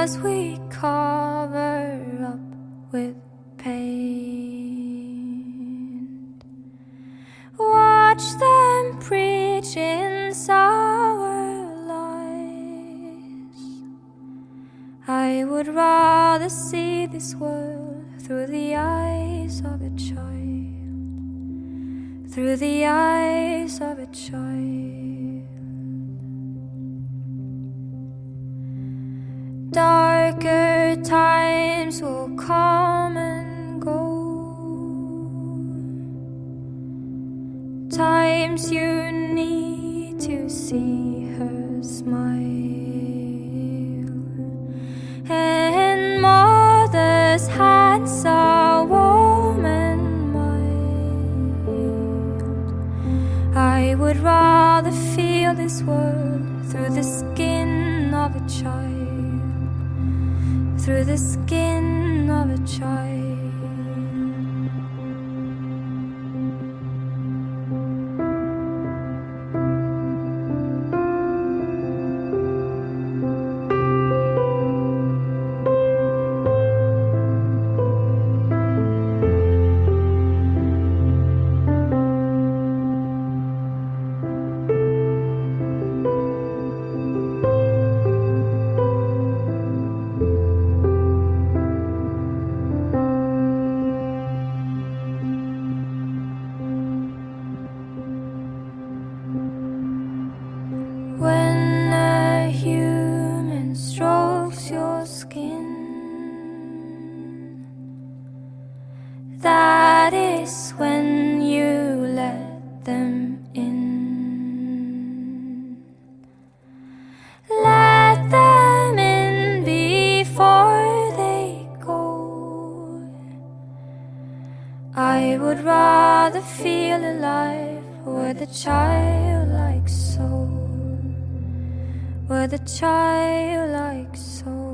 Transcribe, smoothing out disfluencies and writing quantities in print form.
as we cover up with pain. Watch them preach in sour lies. I would rather see this world through the eyes of a child, through the eyes of a child. Darker times will come and go, times you need to see her smile, and mother's hands are warm and mild. I would rather feel this world through the skin of a child, through the skin of a child. When a human strokes your skin, that is when you let them in. Let them in before they go. I would rather feel alive with a childlike soul, with a childlike soul.